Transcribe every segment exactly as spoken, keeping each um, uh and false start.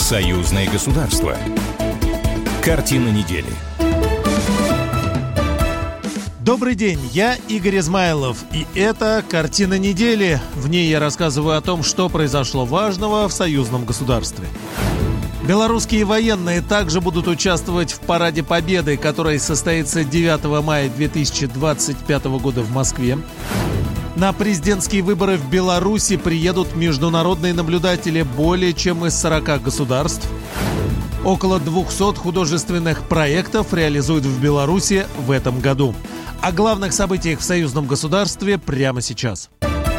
Союзное государство. Картина недели. Добрый день, я Игорь Измайлов, и это «Картина недели». В ней я рассказываю о том, что произошло важного в союзном государстве. Белорусские военные также будут участвовать в Параде Победы, который состоится девятого мая две тысячи двадцать пятого года в Москве. На президентские выборы в Беларуси приедут международные наблюдатели более чем из сорока государств. Около двухсот художественных проектов реализуют в Беларуси в этом году. О главных событиях в союзном государстве прямо сейчас.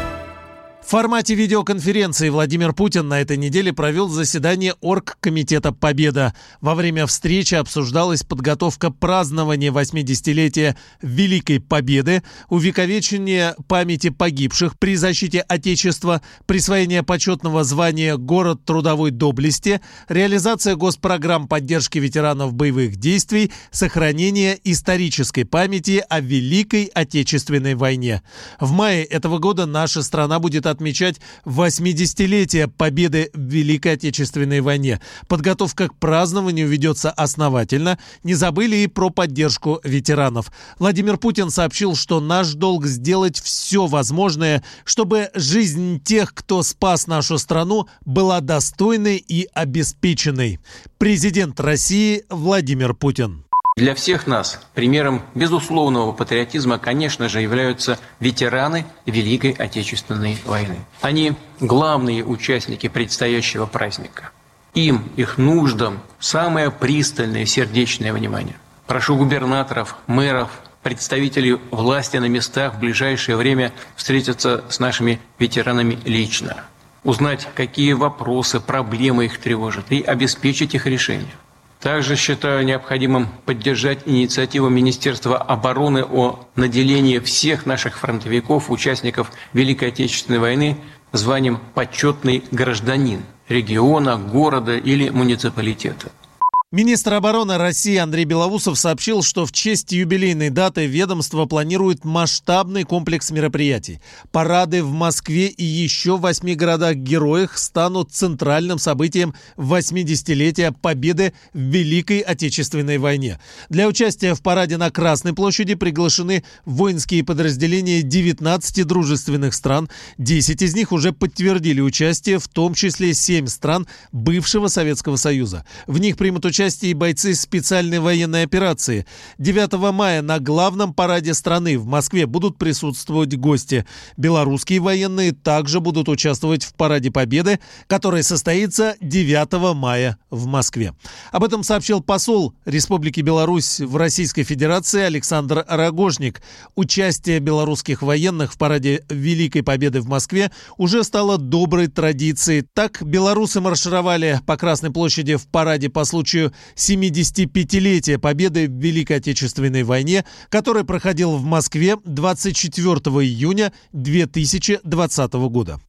В формате видеоконференции Владимир Путин на этой неделе провел заседание Оргкомитета «Победа». Во время встречи обсуждалась подготовка празднования восьмидесятилетия Великой Победы, увековечение памяти погибших при защите Отечества, присвоение почетного звания «Город трудовой доблести», реализация госпрограмм поддержки ветеранов боевых действий, сохранение исторической памяти о Великой Отечественной войне. В мае этого года наша страна будет отмечать отмечать восьмидесятилетие победы в Великой Отечественной войне. Подготовка к празднованию ведется основательно. Не забыли и про поддержку ветеранов. Владимир Путин сообщил, что наш долг сделать все возможное, чтобы жизнь тех, кто спас нашу страну, была достойной и обеспеченной. Президент России Владимир Путин. Для всех нас примером безусловного патриотизма, конечно же, являются ветераны Великой Отечественной войны. Они главные участники предстоящего праздника. Им, их нуждам, самое пристальное сердечное внимание. Прошу губернаторов, мэров, представителей власти на местах в ближайшее время встретиться с нашими ветеранами лично, узнать, какие вопросы, проблемы их тревожат, и обеспечить их решение. Также считаю необходимым поддержать инициативу Министерства обороны о наделении всех наших фронтовиков, участников Великой Отечественной войны, званием «почетный гражданин» региона, города или муниципалитета. Министр обороны России Андрей Белоусов сообщил, что в честь юбилейной даты ведомство планирует масштабный комплекс мероприятий. Парады в Москве и еще в восьми городах-героях станут центральным событием восьмидесятилетия Победы в Великой Отечественной войне. Для участия в параде на Красной площади приглашены воинские подразделения девятнадцати дружественных стран. десять из них уже подтвердили участие, в том числе семь стран бывшего Советского Союза. В них примут участие участие и бойцы специальной военной операции. девятого мая на главном параде страны в Москве будут присутствовать гости. Белорусские военные также будут участвовать в Параде Победы, который состоится девятого мая в Москве. Об этом сообщил посол Республики Беларусь в Российской Федерации Александр Рогожник. Участие белорусских военных в Параде Великой Победы в Москве уже стало доброй традицией. Так, белорусы маршировали по Красной площади в параде по случаю семидесятипятилетия Победы в Великой Отечественной войне, который проходил в Москве двадцать четвёртого июня две тысячи двадцатого года.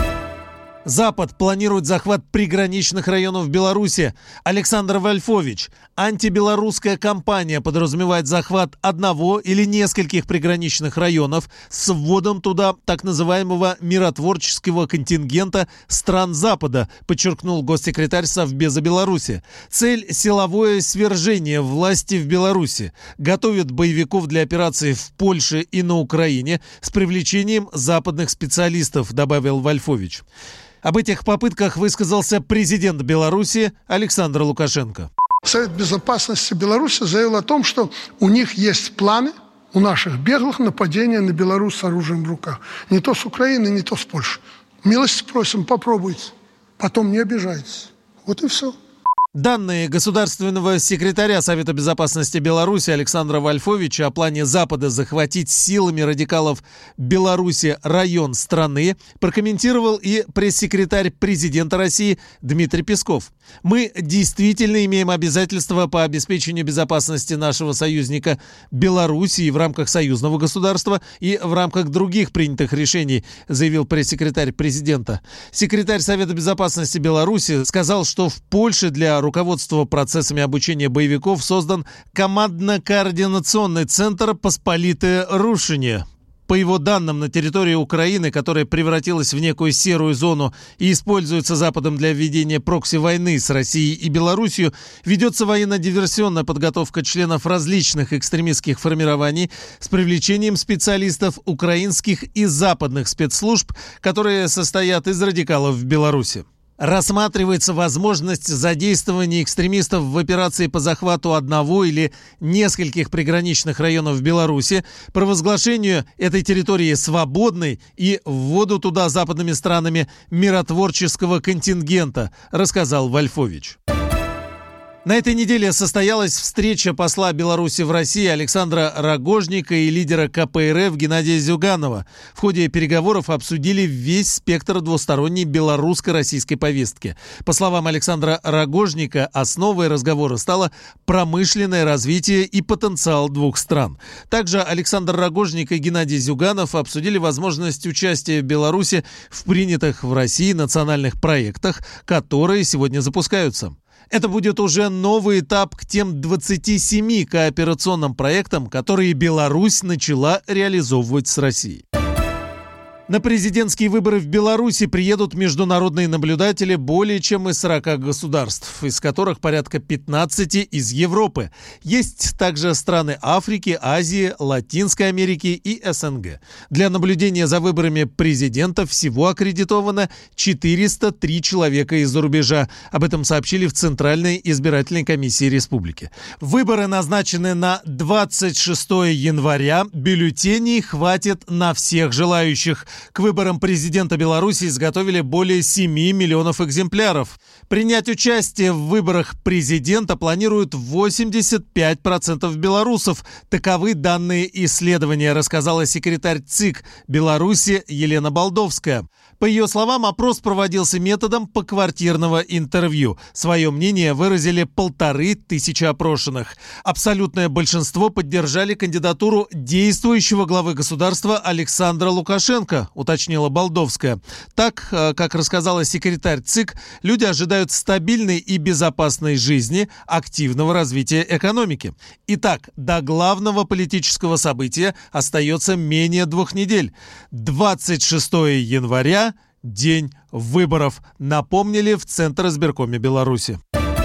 Запад планирует захват приграничных районов Беларуси. Александр Вольфович. Антибелорусская кампания подразумевает захват одного или нескольких приграничных районов с вводом туда так называемого миротворческого контингента стран Запада, подчеркнул госсекретарь Совбеза Беларуси. Цель – силовое свержение власти в Беларуси. Готовят боевиков для операций в Польше и на Украине с привлечением западных специалистов, добавил Вольфович. Об этих попытках высказался президент Беларуси Александр Лукашенко. Совет безопасности Беларуси заявил о том, что у них есть планы у наших беглых нападения на Беларусь с оружием в руках. Не то с Украины, не то с Польши. Милости просим, попробуйте. Потом не обижайтесь. Вот и все. Данные государственного секретаря Совета безопасности Беларуси Александра Вольфовича о плане Запада захватить силами радикалов Беларуси район страны прокомментировал и пресс-секретарь президента России Дмитрий Песков. «Мы действительно имеем обязательства по обеспечению безопасности нашего союзника Белоруссии в рамках союзного государства и в рамках других принятых решений», заявил пресс-секретарь президента. Секретарь Совета безопасности Беларуси сказал, что в Польше для руководства процессами обучения боевиков создан командно-координационный центр «Посполитое рушение». По его данным, на территории Украины, которая превратилась в некую серую зону и используется Западом для ведения прокси-войны с Россией и Белоруссией, ведется военно-диверсионная подготовка членов различных экстремистских формирований с привлечением специалистов украинских и западных спецслужб, которые состоят из радикалов в Беларуси. Рассматривается возможность задействования экстремистов в операции по захвату одного или нескольких приграничных районов Беларуси, провозглашению этой территории свободной и вводу туда западными странами миротворческого контингента, рассказал Вольфович. На этой неделе состоялась встреча посла Беларуси в России Александра Рогожника и лидера ка пэ эр эф Геннадия Зюганова. В ходе переговоров обсудили весь спектр двусторонней белорусско-российской повестки. По словам Александра Рогожника, основой разговора стало промышленное развитие и потенциал двух стран. Также Александр Рогожник и Геннадий Зюганов обсудили возможность участия Беларуси в принятых в России национальных проектах, которые сегодня запускаются. Это будет уже новый этап к тем двадцати семи кооперационным проектам, которые Беларусь начала реализовывать с Россией. На президентские выборы в Беларуси приедут международные наблюдатели более чем из сорока государств, из которых порядка пятнадцати из Европы. Есть также страны Африки, Азии, Латинской Америки и эс эн гэ. Для наблюдения за выборами президента всего аккредитовано четыреста три человека из-за рубежа. Об этом сообщили в Центральной избирательной комиссии республики. Выборы назначены на двадцать шестое января. Бюллетеней хватит на всех желающих. К выборам президента Беларуси изготовили более семи миллионов экземпляров. Принять участие в выборах президента планируют восемьдесят пять процентов белорусов. Таковы данные исследования, рассказала секретарь ЦИК Беларуси Елена Болдовская. По ее словам, опрос проводился методом поквартирного интервью. Свое мнение выразили полторы тысячи опрошенных. Абсолютное большинство поддержали кандидатуру действующего главы государства Александра Лукашенко, уточнила Болдовская. Так, как рассказала секретарь ЦИК, люди ожидают стабильной и безопасной жизни, активного развития экономики. Итак, до главного политического события остается менее двух недель. двадцать шестое января – день выборов, напомнили в Центризбиркоме Беларуси.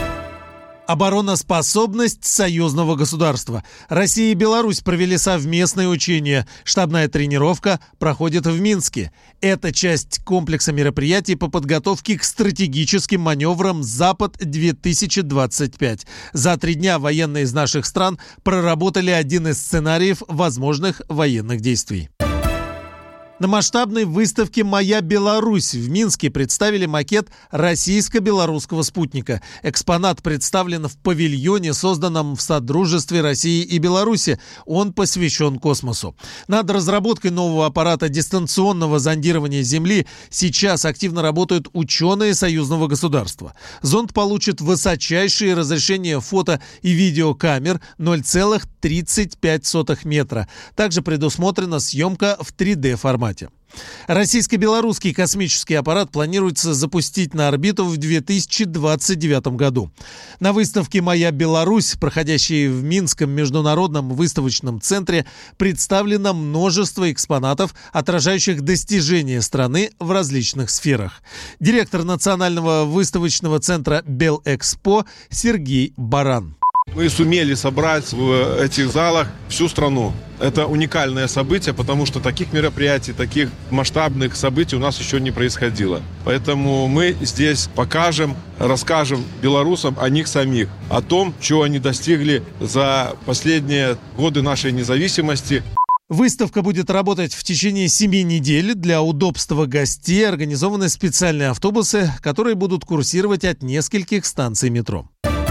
Обороноспособность союзного государства. Россия и Беларусь провели совместные учения. Штабная тренировка проходит в Минске. Это часть комплекса мероприятий по подготовке к стратегическим маневрам «Запад-две тысячи двадцать пять». За три дня военные из наших стран проработали один из сценариев возможных военных действий. На масштабной выставке «Моя Беларусь» в Минске представили макет российско-белорусского спутника. Экспонат представлен в павильоне, созданном в Содружестве России и Беларуси. Он посвящен космосу. Над разработкой нового аппарата дистанционного зондирования Земли сейчас активно работают ученые союзного государства. Зонд получит высочайшие разрешения фото и видеокамер ноль целых тридцать пять сотых метра. Также предусмотрена съемка в три дэ формате. Российско-белорусский космический аппарат планируется запустить на орбиту в две тысячи двадцать девятом году. На выставке «Моя Беларусь», проходящей в Минском международном выставочном центре, представлено множество экспонатов, отражающих достижения страны в различных сферах. Директор Национального выставочного центра «Белэкспо» Сергей Баран. Мы сумели собрать в этих залах всю страну. Это уникальное событие, потому что таких мероприятий, таких масштабных событий у нас еще не происходило. Поэтому мы здесь покажем, расскажем белорусам о них самих, о том, чего они достигли за последние годы нашей независимости. Выставка будет работать в течение семи недель. Для удобства гостей организованы специальные автобусы, которые будут курсировать от нескольких станций метро.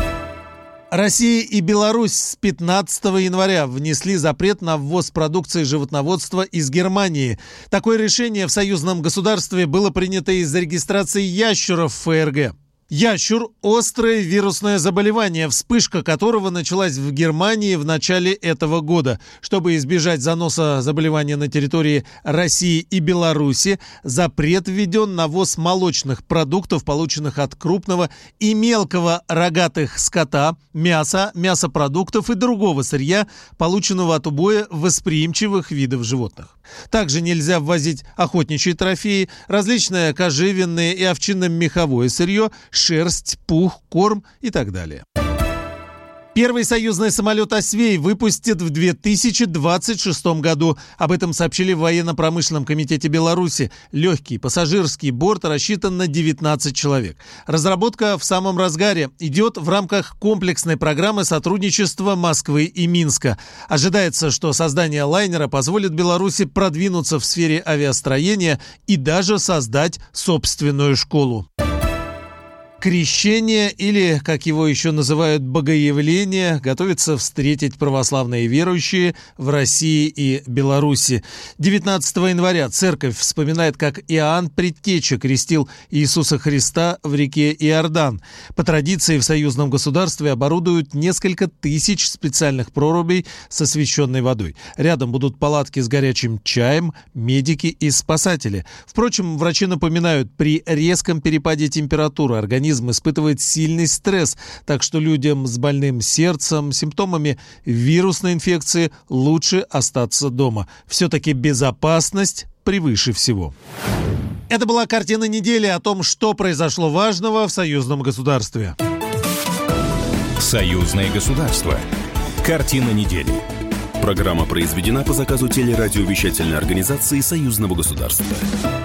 Россия и Беларусь с пятнадцатого января внесли запрет на ввоз продукции животноводства из Германии. Такое решение в союзном государстве было принято из-за регистрации ящеров в эф эр гэ. Ящур – острое вирусное заболевание, вспышка которого началась в Германии в начале этого года. Чтобы избежать заноса заболевания на территории России и Беларуси, запрет введен на ввоз молочных продуктов, полученных от крупного и мелкого рогатых скота, мяса, мясопродуктов и другого сырья, полученного от убоя восприимчивых видов животных. Также нельзя ввозить охотничьи трофеи, различное кожевенное и овчинно-меховое сырье, шерсть, пух, корм и так далее. Первый союзный самолет «Освей» выпустят в две тысячи двадцать шестом году. Об этом сообщили в военно-промышленном комитете Беларуси. Легкий пассажирский борт рассчитан на девятнадцать человек. Разработка в самом разгаре, идет в рамках комплексной программы сотрудничества Москвы и Минска. Ожидается, что создание лайнера позволит Беларуси продвинуться в сфере авиастроения и даже создать собственную школу. Крещение, или, как его еще называют, богоявление, готовятся встретить православные верующие в России и Беларуси. девятнадцатого января церковь вспоминает, как Иоанн Предтеча крестил Иисуса Христа в реке Иордан. По традиции в союзном государстве оборудуют несколько тысяч специальных прорубей с освященной водой. Рядом будут палатки с горячим чаем, медики и спасатели. Впрочем, врачи напоминают, при резком перепаде температуры организм испытывает сильный стресс, так что людям с больным сердцем, симптомами вирусной инфекции лучше остаться дома. Все-таки безопасность превыше всего. Это была картина недели о том, что произошло важного в союзном государстве. Союзное государство. Картина недели. Программа произведена по заказу телерадиовещательной организации Союзного государства.